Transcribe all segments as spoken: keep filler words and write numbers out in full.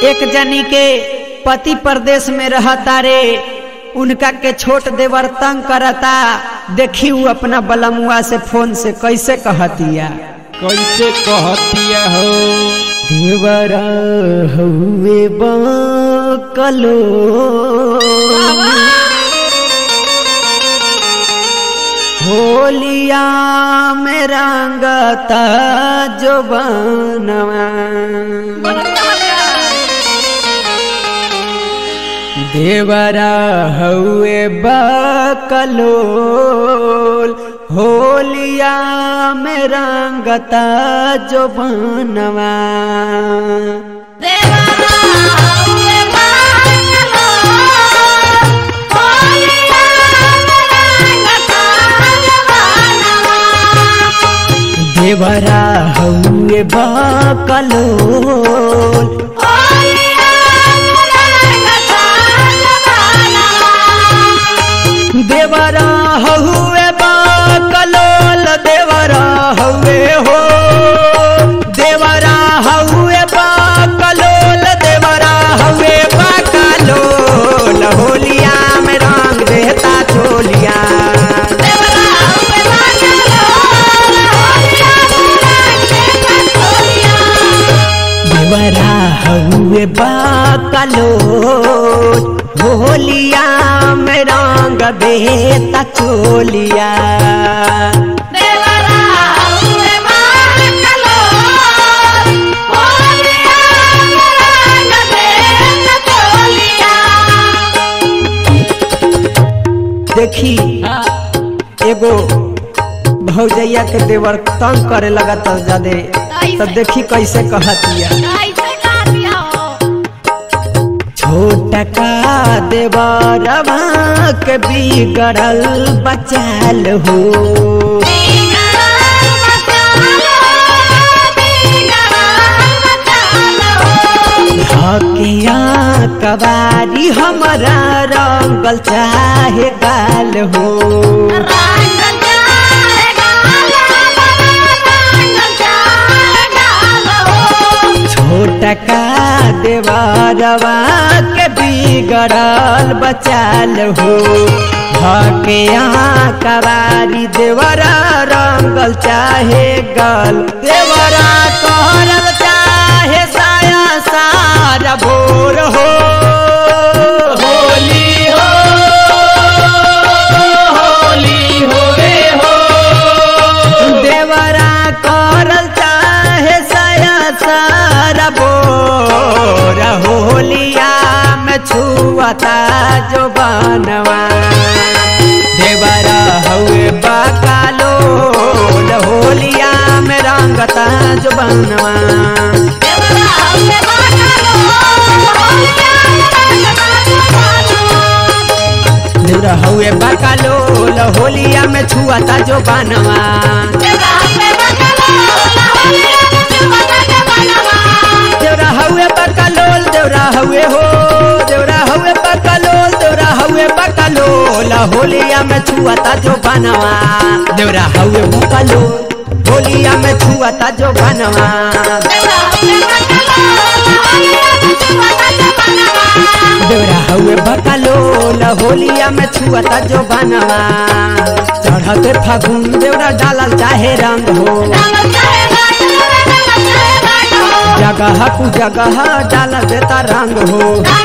एक जनी के पति परदेश में रहता रे, उनका के छोट देवर तंग करता। देखी वो अपना बलमुआ से फोन से कैसे कहतिया कैसे कहतिया हो। देवरा हुए बकलो होलिया में रंगता जो बनवा। देवरा हुए बकलोल होलिया में रंगता जो बनवा। देवरा हुए बकलोल देवरा हुए बकलोल देवरा हुए हो। देवरा हुए बकलोल देवरा हुए बकलोल होलिया में रंग देता चोलिया। देवरा हुए बकलोल होलिया में रंग देता चोलिया। देखी एगो भौजैया के देवर तंग करे लगा तो ज्यादा, तब देखी कैसे कहतिया। छोटा का देवरवा के बिगड़ल बचाल हो। हकिया कबारी हमारा रंगल चाहे गाल हो। छोटा का देवरवा के बिगड़ल बचाल हो। भाके यहाँ कबारी देवरा रंगल चाहे गल। देवरा कहल चाहे साया सारा भोर हो। होली हो होली हो रे हो। देवरा कहल चाहे साया सारा भोर होलिया में छुआता जो बनवा। देवरा हुए बकलोल होलिया में रंगता जो बनवा। देवरा हुए बकलोल होलिया में छुआता जो बनवा। देवरा हुए बकलोल देवरा हुए हो। देवरा हुए बकलोल देवरा हुए बकलोल होलिया में छुआता जो बनवा। देवरा हुए बकलोल होलिया में छुआता जो बनवा। देवरा हुए बकलोल होलिया में छुआता जो बनवा। चढ़ते फागुन देवरा डालल चाहे रंग हो। जगह कु जगह डाल देता रंग हो।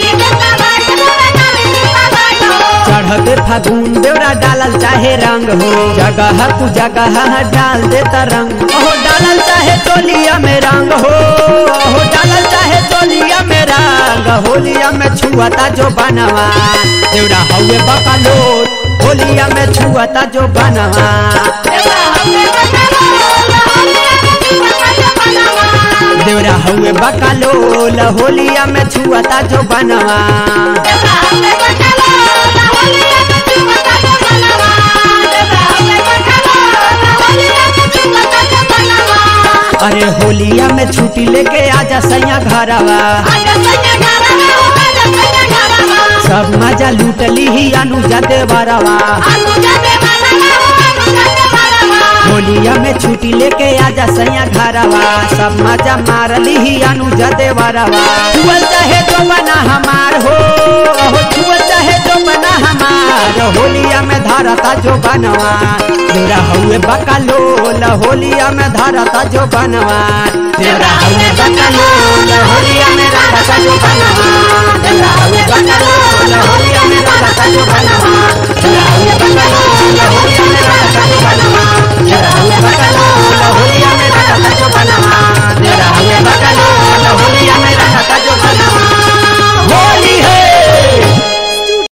चढ़ते फागुन देवरा डालल चाहे रंग हो। जगह कु जगह डाल देता रंग हो। डालल चाहे चोलिया में रंग हो। हो डालल चाहे चोलिया में रंग होलिया में छुआता जो बनवा। देवरा हुए बकलोल होलिया में छुआता जो बनवा। देवरा हुए बकलोल होलिया में छुआता जो बनवा। अरे होलिया में छुट्टी लेके आजा सैया घरवा। सब मजा लूटली ही अनुजा देवरवा। होलिया में छुट्टी लेके आजा सैया घरवा सब मजा मार ली अनुजा देवरवा छुअल चाहे जो बना हमार हो हो छुअल चाहे जो बना हमार होलिया में धरता जो बनवा तेरा हुए बकलोल होलिया में धरता जो बनवा तेरा हुए बकलोल होलिया में धरता जो बनवा तेरा हुए बकलोल होलिया में धरता जो बनवा